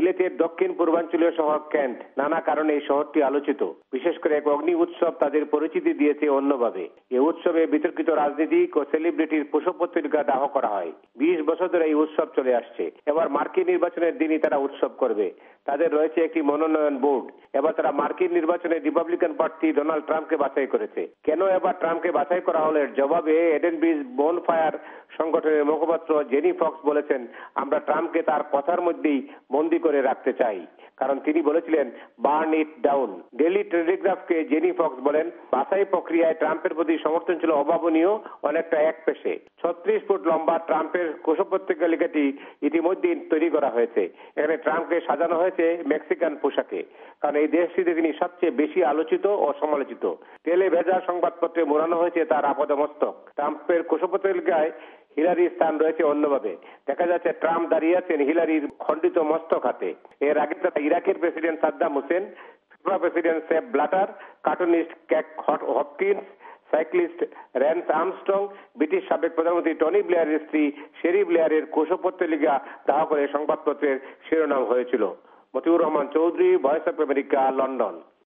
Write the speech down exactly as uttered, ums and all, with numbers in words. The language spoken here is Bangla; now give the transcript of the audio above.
সিলেটের দক্ষিণ পূর্বাঞ্চলীয় শহর কেন্ট নানা কারণে এই শহরটি আলোচিত। বিশেষ করে এক অগ্নি উৎসব তাদের পরিচিতি দিয়েছে অন্যভাবে। এই উৎসবে বিতর্কিত রাজনীতিক ও সেলিব্রিটির পোষপত্রিকা দাহ করা হয়। বিশ বছর ধরে এই উৎসব চলে আসছে। এবার মার্কিন নির্বাচনের দিনই তারা উৎসব করবে। তাদের রয়েছে একটি মনোনয়ন বোর্ড। এবার তারা মার্কিন নির্বাচনে রিপাবলিকান প্রার্থী ডোনাল্ড ট্রাম্পকে বাছাই করেছে। কেন এবার ট্রাম্পকে বাছাই করা হলো এর জবাবে এডেন ব্রিজ বনফায়ার সংগঠনের মুখপাত্র জেনি ফক্স বলেছেন, আমরা ট্রাম্পকে তার কথার মধ্যেই বন্দী করে রাখতে চাই। কারণ তিনি বলেছিলেন বার্ন ইট ডাউন। ডেইলি টেলিগ্রাফকে জেনি ফক্স বলেন, বাছাই প্রক্রিয়ায় ট্রাম্পের প্রতি সমর্থন ছিল অভাবনীয়, অনেকটা একপেশে। ছত্রিশ ফুট লম্বা ট্রাম্পের কুশপত্রিকা লেখাটি ইতিমধ্যেই তৈরি করা হয়েছে। এখানে ট্রাম্পকে সাজানো হয়েছে মেক্সিকান পোশাকে। কারণ এই দেশটিতে তিনি সবচেয়ে বেশি আলোচিত ও সমালোচিত। তেলে ভেজা সংবাদপত্রে মোড়ানো হয়েছে তার আপাদমস্তক। ট্রাম্পের কুশপত্রিকায় হিলারির স্থান রয়েছে অন্যভাবে। দেখা যাচ্ছে ট্রাম্প দাঁড়িয়ে আছেন হিলারির খণ্ডিত মস্তক হাতে। এর আগে তারা ইরাকের president Saddam Hussein, FIFA president Sepp Blatter, cartoonist ক্যাক Hopkins, cyclist Lance Armstrong, British সাবেক প্রধানমন্ত্রী টনি ব্লেয়ারের স্ত্রী শেরি ব্লেয়ারের কুশপত্রিকা দাহ করে সংবাদপত্রের শিরোনাম হয়েছিল। Motiur Rahman Chowdhury, voice of America, London.